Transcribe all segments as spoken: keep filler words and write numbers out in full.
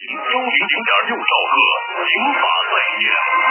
九零零点六兆赫，银发在线。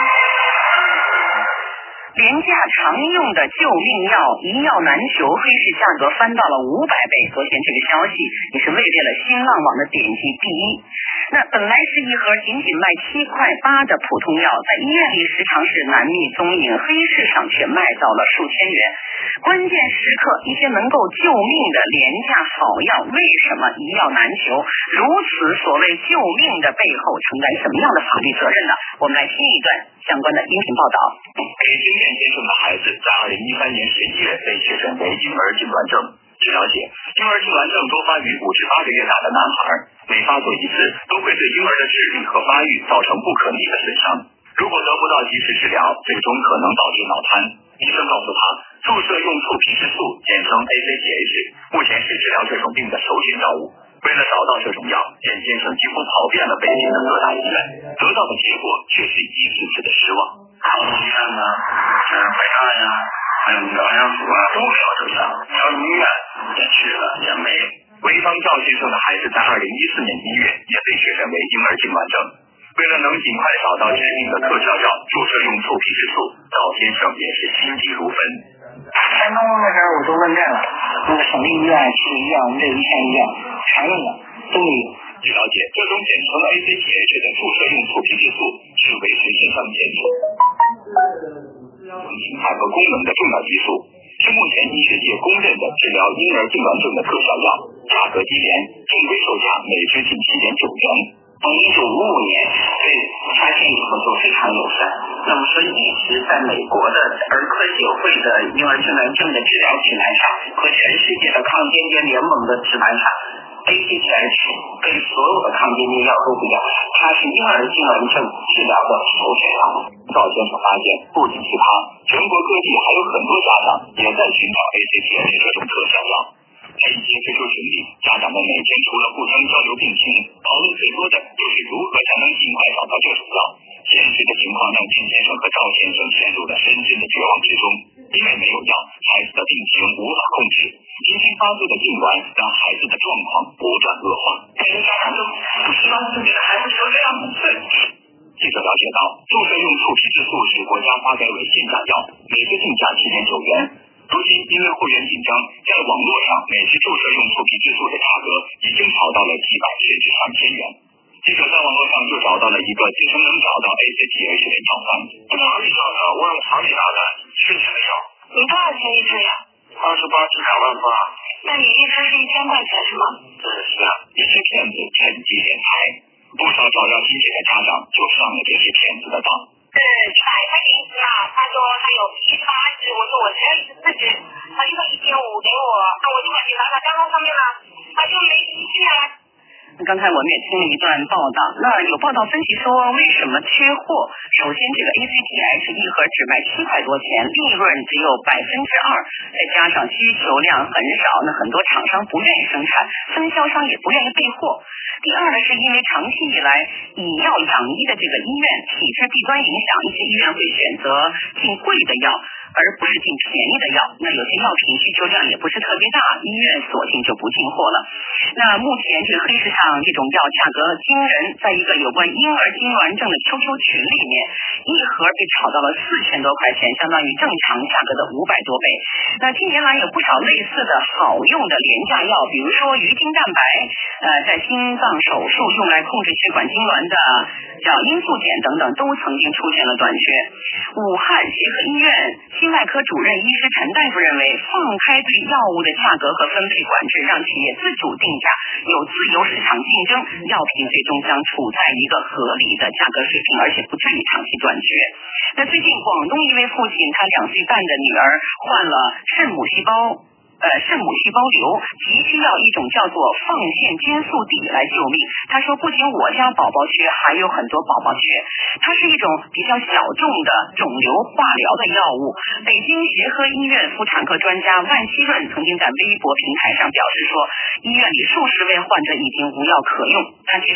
廉价常用的救命药一药难求，黑市价格翻到了五百倍。昨天这个消息也是位列了新浪网的点击第一。那本来是一盒仅仅卖七块八的普通药，在医院里时常是难觅踪影，黑市上却卖到了数千元。关键时刻，一些能够救命的廉价好药为什么一药难求？如此所谓救命的背后承担什么样的法律责任呢？我们来听一段相关的音频报道。 北京燕先生的孩子在二零一三年十一月被确诊为婴儿痉挛症。据了解，婴儿痉挛症多发于五至八个月大的男孩，每发作一次都会对婴儿的智力和发育造成不可逆的损伤。如果得不到及时治疗，最终可能导致脑瘫。医生告诉他，注射用促皮质素，简称 A C T H， 目前是治疗这种病的首选药物。为了找到这种药，燕先生几乎跑遍了北京的各大医院，得到的结果却是一次次的失望。 好多医院呢，是北大呀，还有辽阳府啊，都没有这药。小医院也去了，也没有。 潍坊赵先生的孩子在二零一四年一月也被确诊为婴儿痉挛症。为了能尽快找到治病的特效药，注射用促皮质素，赵先生也是心急如焚。 山东那边我都问遍了，那个省立医院、市医院、我们这一线医院全问了，都没有。 据了解，这种简称 A C T H 的注射用促皮质素是维持肾上腺素形态和功能的重要激素，是目前医学界公认的治疗婴儿痉挛症的特效药，价格低廉，正规售价每支仅七点九元。 从一九五五年对发现以后就非常友善，那么说一直在美国的儿科协会的婴儿痉挛症的治疗指南上和全世界的抗癫痫联盟的指南上，A C T H 跟所有的抗癫痫药都不一样，它是婴儿痉挛症治疗的首选药。 赵先生发现，不仅是他，全国各地还有很多家长也在寻找 A C T H 这种特效药。在一些推出群里，家长们每天除了互相交流病情，讨论最多的就是如何才能尽快找到这种药。现实的情况让金先生和赵先生陷入了深深的绝望之中，因为没有药，孩子的病情无法控制，频频发作的痉挛让孩子的状况不断恶化。 每个家长都不希望自己的孩子得这样的病。 记者了解到，注射用促皮质素是国家发改委限价药，每支定价七点九元。如今因为货源紧张，在网络上每支注射用促皮质素的价格已经炒到了几百甚至上千元。记者在网络上就找到了一个自称能找到 A C T H 的药贩， 哪里找的？我让厂里拿的，是钱的药。 你多少钱一支呀？ 二十八至两万八。 那你一支是一千块钱是吗？ 这是啊， 一些骗子趁机敛财，不少找要金钱的家长就上了这些骗子的当。 是一百块钱一支嘛？他说他有批发支，我说我只要一支四支，他就说一千五给我，那我就把去拿到账号上面了，他就没依据啊。 刚才我们也听了一段报道，那有报道分析说为什么缺货？首先，这个 A C T H 一盒只卖七块多钱，利润只有百分之二，再加上需求量很少，那很多厂商不愿意生产，分销商也不愿意备货。第二呢，是因为长期以来以药养医的这个医院体制弊端影响，一些医院会选择进贵的药，而不是进便宜的药。那有些药品需求量也不是特别大，医院索性就不进货了。那目前这个黑市上这种药价格惊人，在一个有关婴儿痉挛症的 Q Q 群里面，一盒被炒到了四千多块钱，相当于正常价格的五百多倍。那近年来有不少类似的好用的廉价药，比如说鱼精蛋白，呃，在心脏手术用来控制血管痉挛的叫罂粟碱等等，都曾经出现了短缺。武汉协和医院心外科主任医师陈大夫认为，放开对药物的价格和分配管制，让企业自主定价，有自由市场竞争，药品最终将处在一个合理的价格水平，而且不至于长期短缺。那最近广东一位父亲，他两岁半的女儿患了肾母细胞呃，肾母细胞瘤，急需要一种叫做放线菌素底来救命。他说，不仅我家宝宝缺，还有很多宝宝缺。它是一种比较小众的肿瘤化疗的药物。北京协和医院妇产科专家万希润曾经在微博平台上表示说，医院里数十位患者已经无药可用。他介绍，这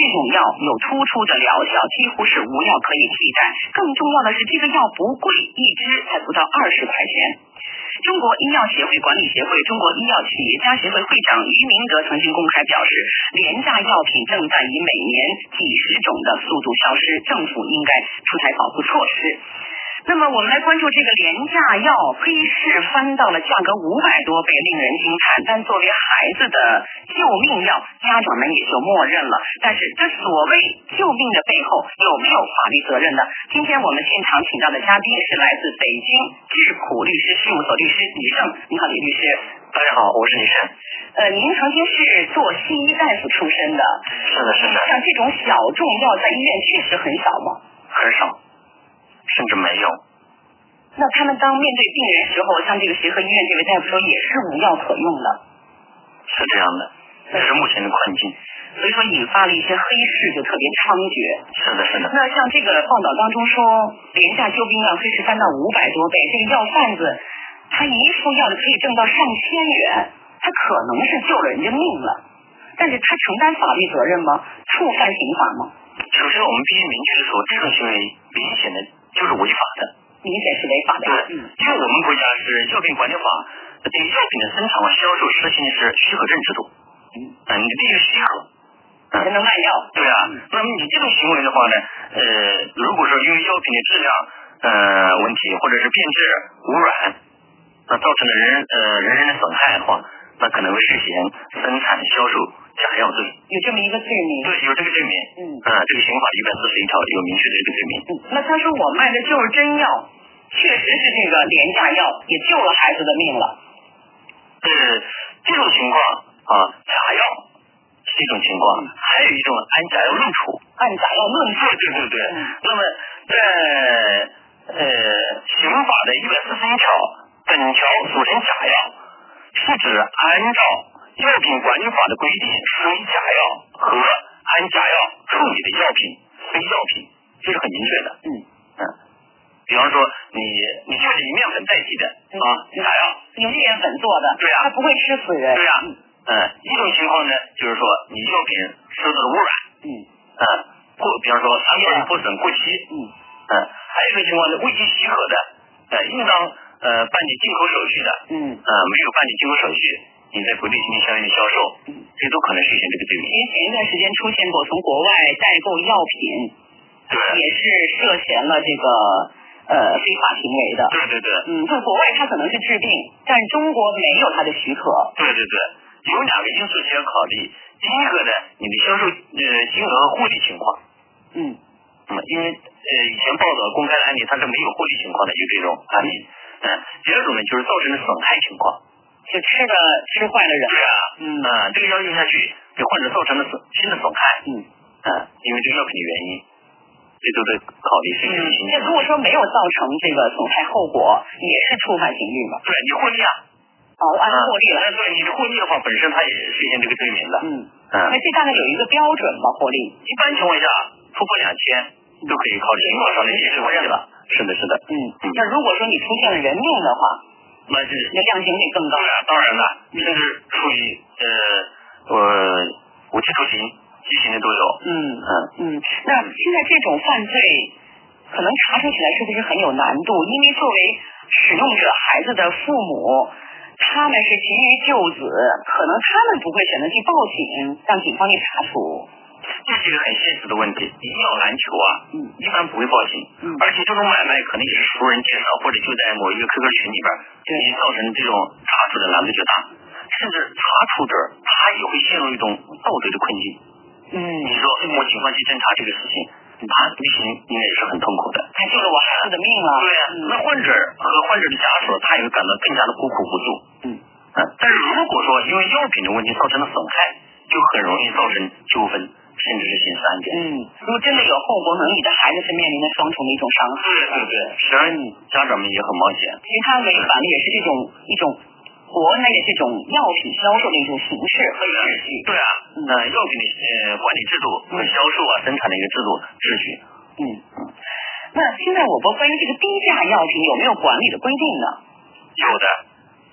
种药有突出的疗效，几乎是无药可以替代。更重要的是，这个药不贵，一支才不到二十块钱。中国医药协会管理协会中国医药企业家协会会长于明德曾经公开表示，廉价药品正在以每年几十种的速度消失，政府应该出台保护措施。那么我们来关注这个廉价药，黑市翻到了价格五百多倍，令人惊叹。但作为孩子的救命药，家长们也就默认了。但是这所谓救命的背后有没有法律责任呢？今天我们现场请到的嘉宾是来自北京智普律师事务所律师李胜。你好，李律师。 大家好，我是李胜。 呃，您曾经是做西医大夫出身的。 是的，是的。 像这种小众药在医院确实很少吗？ 很少。甚至没有。 那他们当面对病人时候，像这个协和医院这位大夫说，也是无药可用的。 是这样的，这是目前的困境。 所以说引发了一些黑市，就特别猖獗。 是的，是的。 那像这个报道当中说，廉价救命药黑市翻到五百多倍，这个药贩子他一副药就可以挣到上千元，他可能是救了人家命了，但是他承担法律责任吗？触犯刑法吗？ 首先我们必须明确的说，这种行为明显的就是违法的， 明显是违法的。 对，嗯，因为我们国家是药品管理法对药品的生产和销售实行的是许可证制度。嗯，嗯，你必须许可， 才能卖药。 对啊，嗯，那么你这种行为的话呢，呃，如果说因为药品的质量呃问题或者是变质、污染，那造成的人呃人人的损害的话，那可能会涉嫌生产、销售假药罪。 有这么一个罪名。 对，有这个罪名。嗯，啊，这个刑法一百四十一条有明确的这个罪名。 嗯，那他说我卖的就是真药，确实是这个廉价药，也救了孩子的命了。 呃，这种情况啊，假药是一种情况，嗯，还有一种按假药论处。 按假药论处。 对对对对。嗯，那么在呃刑法的一百四十一条，本条所称假药，是指按照药品管理法的规定属于假药和按假药处理的药品非药品，这是很明确的。嗯嗯，比方说你你就是以面粉代替的啊，假药， 用面粉做的， 对啊， 它不会吃死人。 对啊，嗯，一种情况呢，就是说你药品受到了污染，嗯嗯，过，比方说安全破损过期，嗯嗯，还有一种情况呢，未经许可的，呃，应当呃办理进口手续的，嗯呃没有办理进口手续。你在国内进行相应的销售，嗯，这都可能实现这个罪名。 因为前一段时间出现过从国外代购药品， 对， 也是涉嫌了这个呃非法行为的。 对对对， 嗯，在国外它可能是治病，但中国没有它的许可。 对对对，有两个因素需要考虑。第一个呢，你的销售呃金额和获利情况。嗯嗯，因为呃以前报道公开的案例，它是没有获利情况的，有这种案例。嗯，第二种呢，就是造成的损害情况。 就吃的吃坏了人。 对啊，嗯啊，这个药用下去给患者造成了损新的损害，嗯啊，因为这个药品的原因，这都得考虑是一种情况。 那如果说没有造成这个损害后果，也是触犯刑律嘛？ 对，你获利啊， 哦，按获利了。 对，你的获利的话，本身它也实现这个罪名的。嗯嗯，那这大概有一个标准吧？获利一般情况下突破两千都可以考虑刑法上的解释问题了。是的，是的，嗯嗯。 那如果说你出现了人命的话， 那是那量刑得更高。 对啊，当然了，甚至处于呃呃无期徒刑、极刑的都有。嗯嗯嗯。那现在这种犯罪可能查处起来是不是很有难度？因为作为使用者孩子的父母，他们是急于救子，可能他们不会选择去报警，让警方去查处。 这是一个很现实的问题，医药篮球啊，嗯，一般不会报警，嗯，而且这种买卖可能也是熟人介绍，或者就在某一个 Q Q 群里边，对，造成这种查处的难度就大，甚至查处者他也会陷入一种道德的困境。嗯，你说我警方去侦查这个事情，他履行应该也是很痛苦的， 他救了我孩子的命了。 对啊，嗯，那患者和患者的家属他也会感到更加的孤苦无助。嗯嗯，但是如果说因为药品的问题造成了损害，就很容易造成纠纷。甚至是刑事案件。 嗯，如果真的有后果，可能你的孩子是面临的双重的一种伤害。 对对对，实际上家长们也很冒险。 其实他违反的也是这种一种国内的这种药品销售的一种形式和秩序。 对啊，那药品的呃管理制度和销售啊生产的一个制度秩序。 嗯嗯。那现在我国关于这个低价药品有没有管理的规定呢？ 有的，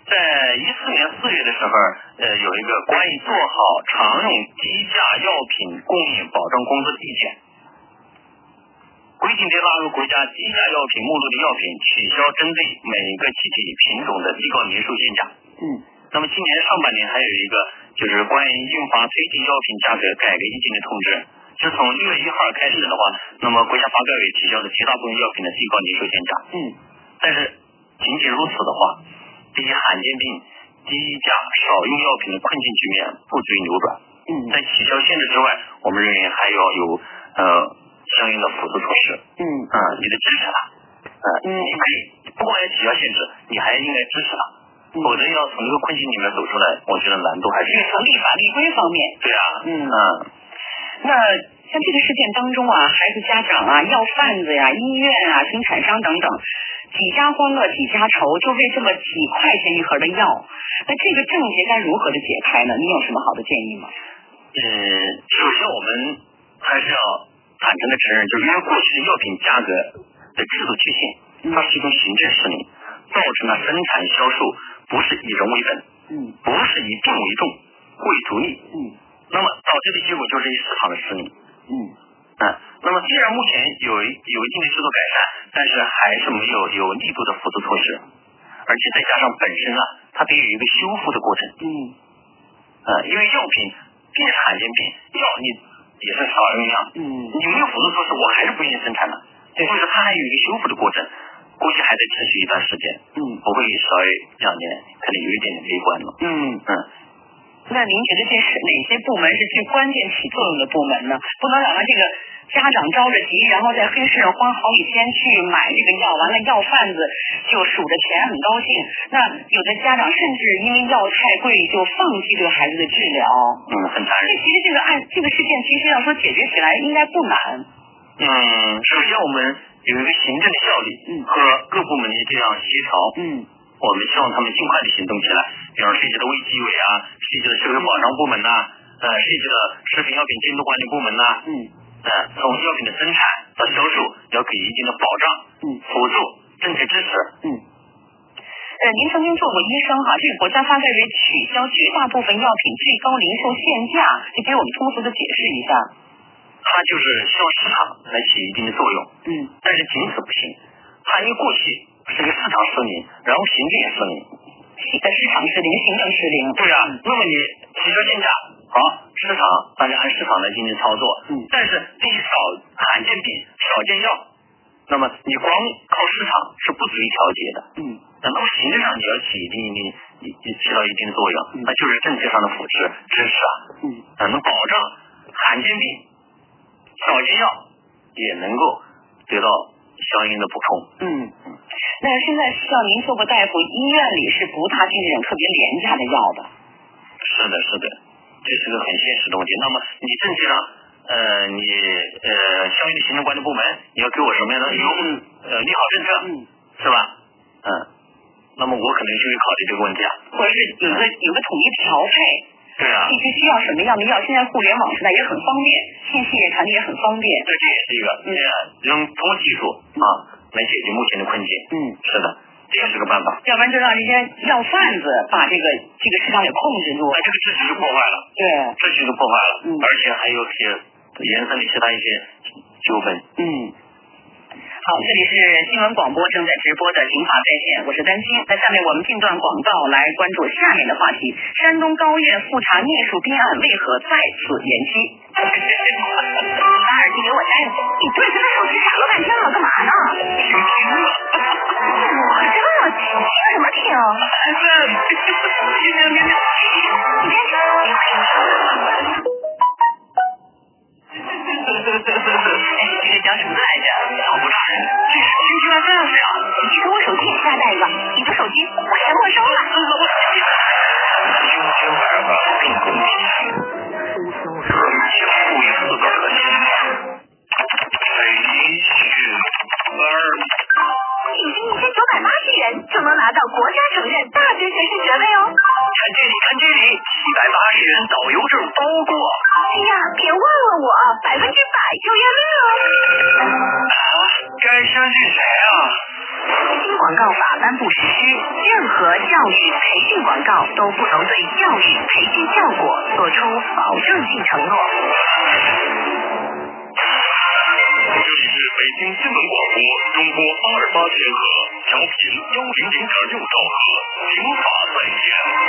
在一四年四月的时候，呃，有一个关于做好常用低价药品供应保障工作的意见，规定对纳入国家低价药品目录的药品取消针对每个气体品种的最高年数限价。 嗯。 那么今年上半年还有一个就是关于印发推进药品价格改革意见的通知，自从六月一号开始的话，那么国家发改委取消了绝大部分药品的最高年数限价。 嗯。但是仅仅如此的话，对于罕见病低价少用药品的困境局面不足以扭转。 嗯。 在取消限制之外，我们认为还要有呃相应的辅助措施。 嗯。 啊、呃，你得支持他。呃，嗯，你可以不光要取消限制，你还应该支持他。否则要从这个困境里面走出来，我觉得难度还是从立法立规方面。 对啊， 嗯嗯。那像这个事件当中啊，孩子家长啊、药贩子呀、医院啊、生产商等等，几家欢乐几家愁，就为这么几块钱一盒的药，那这个症结该如何的解开呢？你有什么好的建议吗？ 呃，首先我们还是要坦诚的承认，就是因为过去的药品价格的制度缺陷，它是一种行政失灵，造成了生产销售不是以人为本， 嗯， 不是以病为重，为逐利， 嗯， 那么导致的结果就是一市场的失灵， 嗯， 啊，那么虽然目前有有一定的制度改善，但是还是没有有力度的辅助措施，而且再加上本身啊，它得有一个修复的过程， 嗯， 呃，因为药品并是罕见病，药你也是少用量， 嗯， 你没有辅助措施，我还是不愿意生产的， 对， 或者它还有一个修复的过程。估计还得持续一段时间， 嗯， 不会稍微两年，可能有一点点悲观了。 嗯嗯， 那您觉得这是哪些部门是最关键起作用的部门呢？不能让这个家长着着急，然后在黑市上花好几千去买这个药，完了药贩子就数着钱很高兴。那有的家长甚至因为药太贵就放弃对孩子的治疗。 嗯，很残忍。 其实这个案这个事件其实要说解决起来应该不难。 嗯，首先我们有一个行政的效率，嗯，和各部门的这样协调， 嗯， 我们希望他们尽快的行动起来。比方涉及的卫计委啊，涉及的社会保障部门呐、啊，呃，涉及的食品药品监督管理部门呐、啊， 嗯， 呃，从药品的生产到销售要给予一定的保障， 嗯， 辅助、政策支持， 嗯。呃，您曾经做过医生哈，这个国家发改委取消绝大部分药品最高零售限价，就给我们通俗的解释一下。 它就是希望市场来起一定的作用， 嗯，但是仅此不行。它因为过去是一个市场失灵，然后行政也失灵， 市场失灵，行政失灵。 对啊，那么你取消限价，好，市场大家按市场来进行操作， 嗯， 但是对于少罕见病、少见药，那么你光靠市场是不足以调节的， 嗯， 那么行政上你要起一定一定起到一定的作用， 嗯， 那就是政策上的扶持支持啊， 嗯， 啊，能保障罕见病、少见药也能够得到相应的补充。 嗯，那现在像您做过大夫，医院里是不大进这种特别廉价的药的。 是的，是的，这是个很现实的问题。那么你政策上，呃，你呃相应的行政管理部门，你要给我什么样的优惠？呃，利好政策， 嗯， 是吧？嗯，那么我可能就会考虑这个问题啊， 或者是有个有个统一调配。 对啊， 地区需要什么样的药？现在互联网时代也很方便，信息也传递也很方便。 对，这也是一个，嗯，用通过技术啊来解决目前的困境。 嗯， 是的，这也是个办法。 要不然就让这些药贩子把这个这个市场给控制住， 那这个秩序就破坏了。 对， 秩序就破坏了。 嗯， 而且还有些延伸的其他一些纠纷。 嗯。好，这里是新闻广播正在直播的刑法在线，我是丹心。那下面我们进段广告来关注下面的话题：山东高院复查聂树斌案为何再次延期？把耳机给我摘了！你对着那手机傻了半天了，干嘛呢？ 听听了。 我这么听什么听？ 听听听听。 你别听。这叫什么来着？ 好不大人， 这是听听 F M 呀！你从我手机里下载一个，你的手机我全没收了。 听听 F M 更公平，而且赋予四个核心。培训班。 仅仅一千九百八十元就能拿到国家承认大学学士学位哦！ 看这里，看这里，七百八十元导游证包过。 哎呀，别忘了我，百分之百就业率哦！ 啊，该相信谁啊？ 今广告法颁布实施，任何教育培训广告都不能对教育培训效果做出保证性承诺。 这里是北京新闻广播中波八二八千赫，调频幺零零点六兆赫，刑法在线。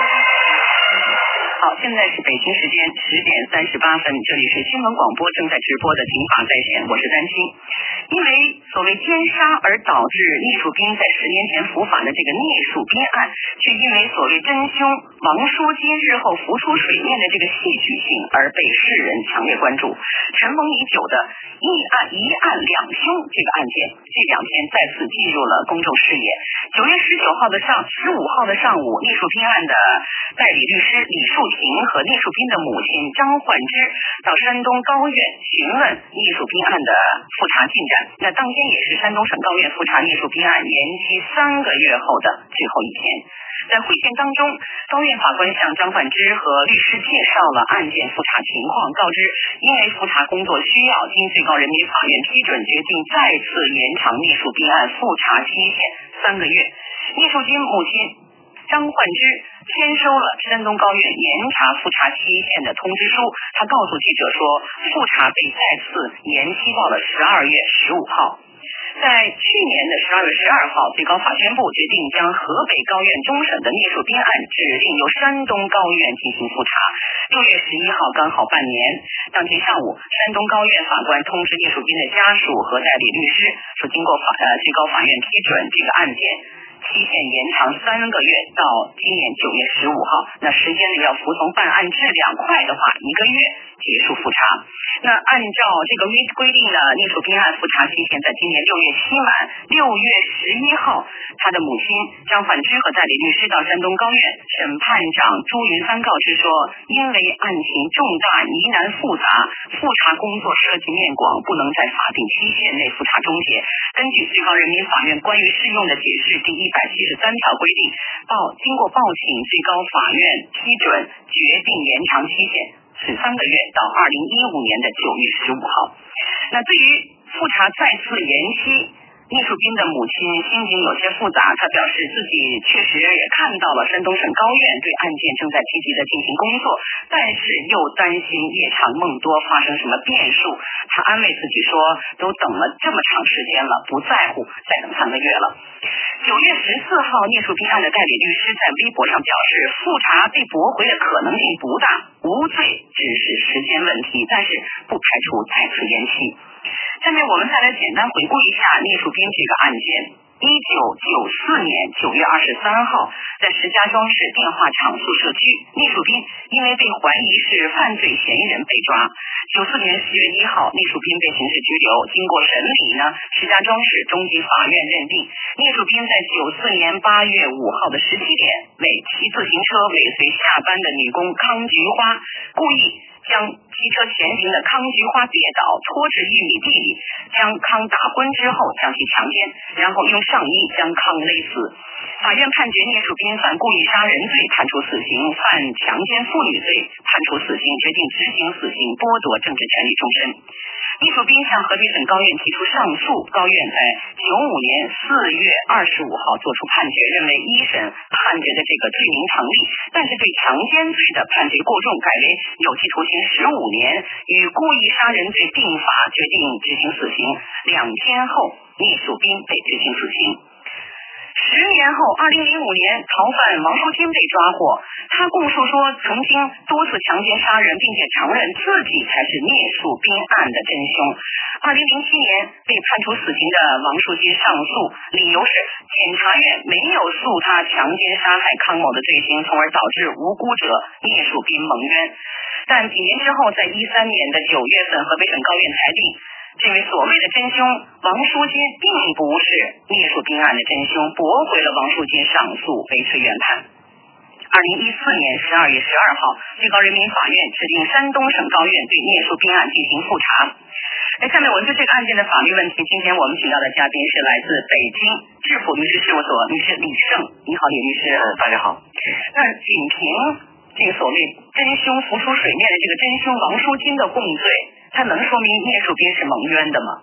好，现在是北京时间十点三十八分，这里是新闻广播正在直播的刑法在线，我是丹青。因为所谓奸杀而导致聂树斌在十年前伏法的这个聂树斌案，却因为所谓真凶王书金日后浮出水面的这个戏剧性而被世人强烈关注。尘封已久的一案一案两凶这个案件，这两天再次进入了公众视野。九月十九号的上十五号的上午，聂树斌案的代理律师李树婷和聂树斌的母亲张焕芝到山东高院询问聂树斌案的复查进展。那当天也是山东省高院复查聂树斌案延期三个月后的最后一天。在会见当中，高院法官向张焕芝和律师介绍了案件复查情况，告知因为复查工作需要，经最高人民法院批准，决定再次延长聂树斌案复查期限三个月。聂树斌母亲张焕芝签收了山东高院严查复查期限的通知书，他告诉记者说，复查被再次延期到了十二月十五号。在去年的十二月十二号，最高法宣布决定将河北高院终审的聂树斌案指定由山东高院进行复查。六月十一号刚好半年，当天上午，山东高院法官通知聂树斌的家属和代理律师说，经过法呃最高法院批准，这个案件期限延长三个月到今年九月十五号。那时间呢，要服从办案质量快的话，一个月结束复查。那按照这个规规定呢，聂树斌案复查期限在今年六月期满。六月十一号，他的母亲张焕芝和代理律师到山东高院，审判长朱云帆告知说，因为案情重大、疑难复杂，复查工作涉及面广，不能在法定期限内复查终结。根据最高人民法院关于适用的解释第一百七十三条规定，报经过报请最高法院批准，决定延长期限是三个月到二零一五年的九月十五号。那对于复查再次延期，聂树斌的母亲心情有些复杂，他表示自己确实也看到了山东省高院对案件正在积极的进行工作，但是又担心夜长梦多发生什么变数。他安慰自己说，都等了这么长时间了，不在乎再等三个月了。九月十四号，聂树斌案的代理律师在微博上表示，复查被驳回的可能性不大，无罪只是时间问题，但是不排除再次延期。下面我们再来简单回顾一下聂树斌这个案件。一九九四年九月二十三号，在石家庄市电话厂宿社区，聂树斌因为被怀疑是犯罪嫌疑人被抓。九四年十月一号，聂树斌被刑事拘留。经过审理呢，石家庄市中级法院认定，聂树斌在九四年八月五号的十七点，为骑自行车尾随下班的女工康菊花，故意将机车前行的康菊花跌倒，拖至玉米地里，将康打昏之后将其强奸，然后用上衣将康勒死。法院判决聂树斌犯故意杀人罪，判处死刑；犯强奸妇女罪，判处死刑，决定执行死刑，剥夺政治权利终身。聂树斌向河北省高院提出上诉，高院在九五年四月二十五号作出判决，认为一审判决的这个罪名成立，但是对强奸罪的判决过重，改为有期徒刑十五年，与故意杀人罪并罚，决定执行死刑。两天后，聂树斌被执行死刑。十年后，二零零五年，逃犯王书金被抓获。他供述说，曾经多次强奸杀人，并且承认自己才是聂树斌案的真凶。二零零七年，被判处死刑的王书金上诉，理由是检察院没有诉他强奸杀害康某的罪行，从而导致无辜者聂树斌蒙冤。但几年之后，在一三年的九月份，河北省高院裁定，这位所谓的真凶王书金并不是聂树斌案的真凶，驳回了王书金上诉，维持原判。二零一四年十二月十二号，最高人民法院指定山东省高院对聂树斌案进行复查。那下面我们就这个案件的法律问题，今天我们请到的嘉宾是来自北京智普律师事务所律师李胜。你好，李律师。 呃，大家好。 那仅凭这个所谓真凶浮出水面的这个真凶王书金的供罪，他能说明聂树斌是蒙冤的吗？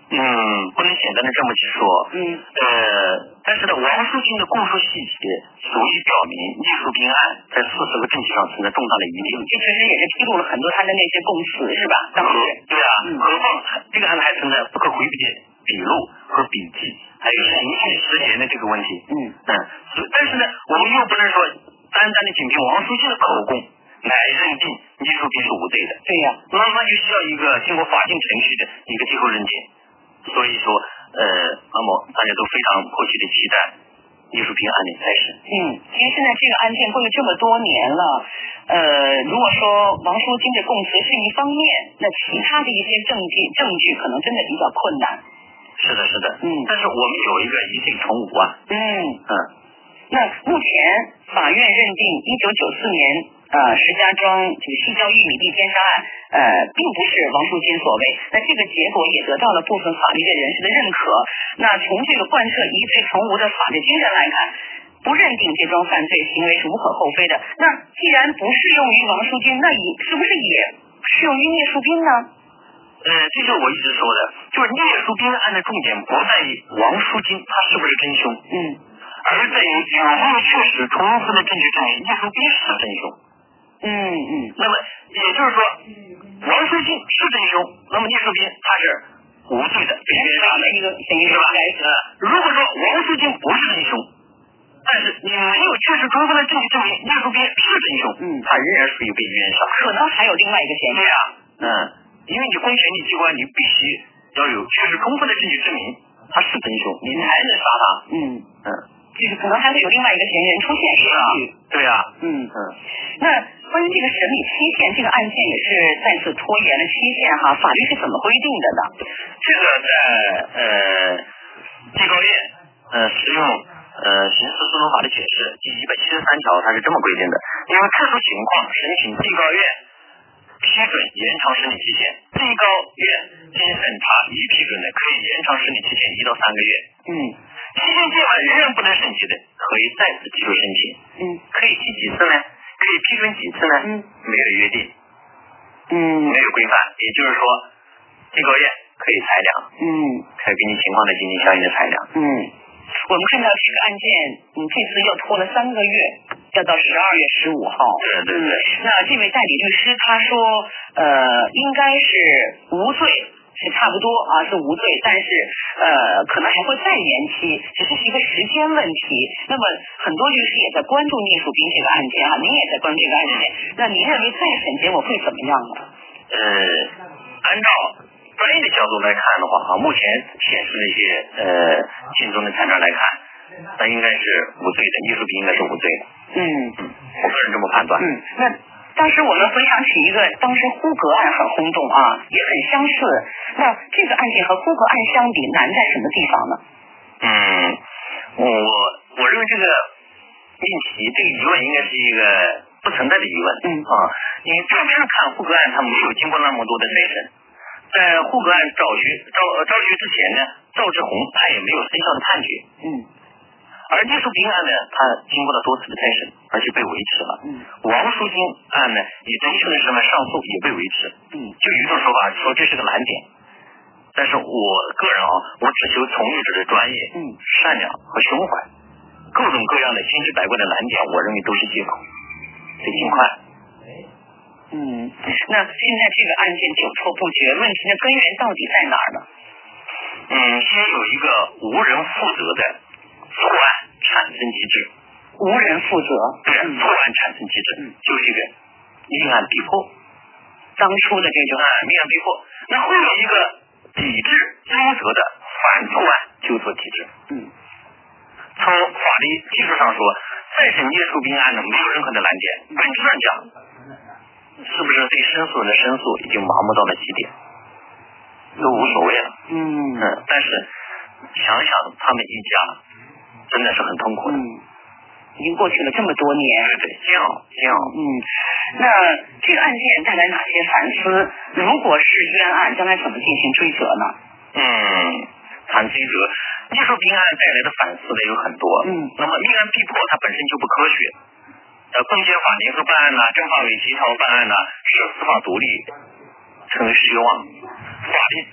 嗯，不能简单的这么去说。 嗯。 呃，但是呢，王书金的供述细节足以表明聂树斌案在事实和证据上存在重大的疑点。 这确实也是披露了很多他的那些供词，是吧？当时。 对啊，嗯、何况这个案子还存在不可回避的笔录和笔记，还有刑讯实言的这个问题。 嗯嗯，但是呢，我们又不能说单单的仅凭王书金的口供来认定聂树斌是无罪的。 对呀、啊， 那那就需要一个经过法定程序的一个最后认定。所以说，呃，那么大家都非常迫切的期待聂树斌案的再审。 嗯，其实现在这个案件过去这么多年了，呃，如果说王书金的供词是一方面，那其他的一些证据证据可能真的比较困难。 是的，是的， 嗯， 但是我们有一个疑罪从无啊。 嗯嗯， 那目前法院认定一九九四年呃石家庄这个西郊玉米地奸杀案呃并不是王书金所为，那这个结果也得到了部分法律界人士的认可。那从这个贯彻疑罪从无的法治精神来看，不认定这桩犯罪行为是无可厚非的。那既然不适用于王书金，那也是不是也适用于聂树斌呢？ 呃，这就是我一直说的，就是聂树斌案的重点不在于王书金他是不是真凶， 嗯， 而在于有没有确实充分的证据证明聂树斌是真凶。 嗯嗯， 那么也就是说，王书金是真凶，那么聂树斌他是无罪的，被冤杀的一个等于是吧？呃，如果说王书金不是真凶，但是你没有确实充分的证据证明聂树斌是真凶， 嗯， 他仍然属于被冤杀。 可能还有另外一个嫌疑。 对啊，嗯，因为你公权力机关，你必须要有确实充分的证据证明他是真凶，你才能杀他。 嗯嗯， 就是可能还会有另外一个嫌疑人出现。 是啊，对啊， 嗯嗯。 那关于这个审理期限，这个案件也是再次拖延了期限哈，法律是怎么规定的呢？ 这个在呃最高院呃使用呃刑事诉讼法的解释第一百七十三条，它是这么规定的：因为特殊情况，申请最高院批准延长审理期限，最高院经审查已批准的，可以延长审理期限一到三个月。 嗯， 期限届满仍然不能审结的，可以再次提出申请。 嗯， 可以提几次呢？可以批准几次呢？ 嗯， 没有约定。 嗯， 没有规范，也就是说，最高院可以裁量。 嗯， 可以根据情况的进行相应的裁量。 嗯，我们看到这个案件，嗯，这次又拖了三个月，要到十二月十五号。 对对对。 那这位代理律师他说，呃，应该是无罪。是差不多啊，是无罪，但是呃，可能还会再延期，只是是一个时间问题。那么很多律师也在关注聂树斌这个案件啊，您也在关注这个案件，那您认为再审结果会怎么样呢？ 呃，按照专业的角度来看的话啊，目前显示的一些呃信中的材料来看，那应该是无罪的，聂树斌应该是无罪的。 嗯嗯，我个人这么判断。 嗯，那。当时我们回想起一个，当时呼格案很轰动啊，也很相似。那这个案件和呼格案相比，难在什么地方呢？ 嗯，我我认为这个命题这个疑问应该是一个不存在的疑问。 嗯啊，因为表面上看呼格案它没有经过那么多的再审，在呼格案召学召召学之前呢，赵志宏他也没有生效的判决。 嗯。 而聂树斌案呢，他经过了多次的再审，而且被维持了。 嗯。 王书金案呢，以真凶的身份上诉也被维持。 嗯。 就有一种说法说这是个难点，但是我个人啊，我只求从业者的专业、 嗯、 善良和胸怀，各种各样的千奇百怪的难点，我认为都是借口，得尽快。 嗯，那现在这个案件久拖不决，问题的根源到底在哪儿呢？ 嗯，先有一个无人负责的错案产生机制。 无人负责？ 对，错案产生机制，嗯、就是一个命案逼迫。 当初的这种啊，命案逼迫，那会有一个抵制追责的反错案纠错机制。 嗯， 从法律技术上说，再审聂树斌案呢，没有任何的难点。本质上讲，是不是对申诉人的申诉已经麻木到了极点，都无所谓了。 嗯嗯，但是想想他们一家真的是很痛苦的。 嗯，已经过去了这么多年。 对对，煎熬煎熬。 嗯，那这个案件带来哪些反思？如果是冤案，将来怎么进行追责呢？ 嗯，谈追责，聂树斌案带来的反思的有很多。 嗯， 那么命案逼迫它本身就不科学。呃，公检法联合办案呐、政法委协调办案呐、使司法独立成为失望，法律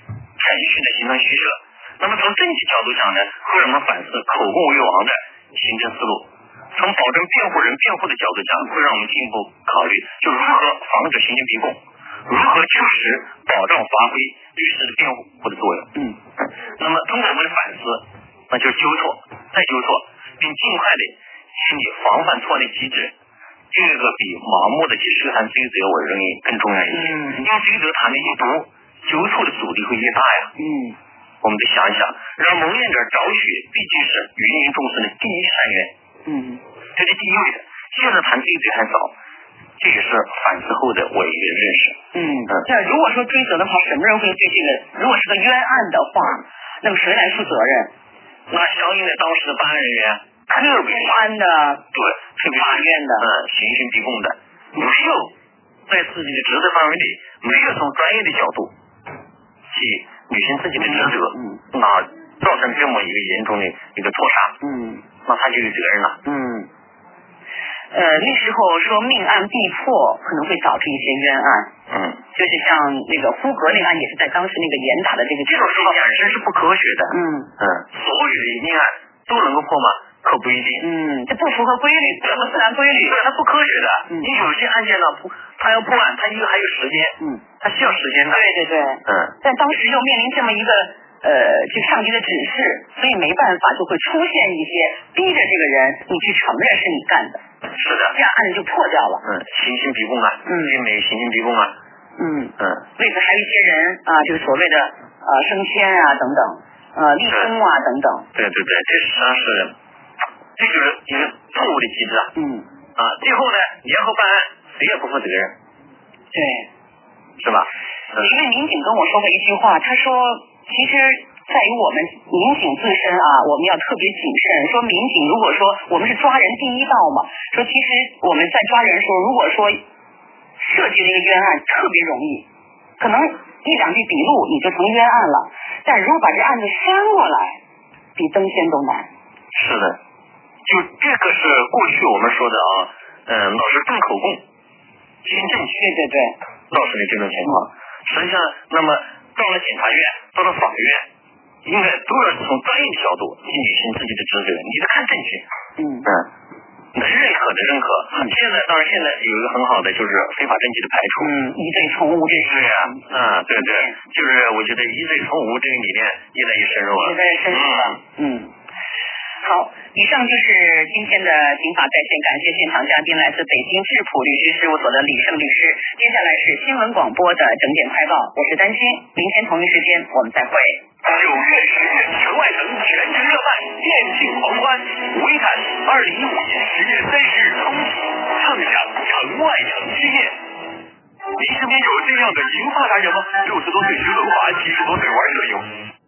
程序的形成虚设。那么从政治角度讲呢，会让我们反思口供为王的行政思路。从保证辩护人辩护的角度讲，会让我们进一步考虑就如何防止行政逼供，如何确实保障发挥律师的辩护的作用。嗯，那么通过我们的反思，那就是纠错，再纠错，并尽快的建立防范错误机制。这个比盲目的去试探罪责，我认为更重要一些。嗯，因为罪责谈的越多，纠错的阻力会越大呀。嗯，我们得想一想，让蒙面者找血，毕竟是芸芸众生的第一善缘。嗯，这是第一位的。现在谈罪罪还早，这也是反思后的我一个认识。 嗯，那如果说追责的话，什么人会对这个？如果是个冤案的话，那么谁来负责任？ 那相应的当时的办案人员，特别公安的， 对，特别法院的， 嗯，刑讯逼供的，没有在自己的职责范围里，没有从专业的角度去履行自己的职责，嗯，那造成这么一个严重的一个错杀，嗯，那他就有责任了，嗯。 呃，那时候说命案必破，可能会导致一些冤案。嗯，就是像那个呼格那个案，也是在当时那个严打的这个这种说法本身是不科学的。嗯嗯，所有的命案都能够破吗？可不一定。嗯， 这不符合规律，不符自然规律， 对，它不科学的。嗯，你有些案件呢，它要破案，它又还有时间。嗯，它需要时间的。 对对对。嗯，但当时又面临这么一个。呃，就上级的指示，所以没办法，就会出现一些逼着这个人你去承认是你干的。 是的， 这样案子就破掉了。 嗯，行刑逼供啊，嗯，这没行刑逼供啊。 嗯嗯，为此还有一些人啊，就是所谓的呃升迁啊等等，呃立功啊等等。 对对对，这实际上是，这就是一个错误的机制啊。嗯。啊，最后呢，联合办案，谁也不负责任。 对。 是吧？ 嗯、一位民警跟我说过一句话，他说。其实在于我们民警自身啊，我们要特别谨慎。说民警如果说我们是抓人第一道嘛，说其实我们在抓人的时候，如果说涉及这个冤案特别容易，可能一两句笔录你就成冤案了。但如果把这案子翻过来，比登仙都难。 是的，就这个是过去我们说的啊，嗯，老师重口供，先证据， 对对对， 老师的这种情况，实际上那么。到了检察院，到了法院，应该都要从专业的角度去履行自己的职责。你得看证据，嗯嗯，能认可的认可。嗯、现在当然现在有一个很好的就是非法证据的排除， 嗯，疑罪从无这对呀，啊，对对，就是我觉得疑罪从无这个理念越来越深入了， 越来越深入了，嗯。好，以上就是今天的刑法在线，感谢现场嘉宾来自北京质朴律师事务所的李胜律师。接下来是新闻广播的整点快报，我是丹心，明天同一时间我们再会。 九月十日，城外城全城热卖，电竞狂欢，维坦二零一五年十月三十日冲击，畅享城外城之夜。您身边有这样的银发达人吗？六十多岁学文化，七十多岁玩摄影。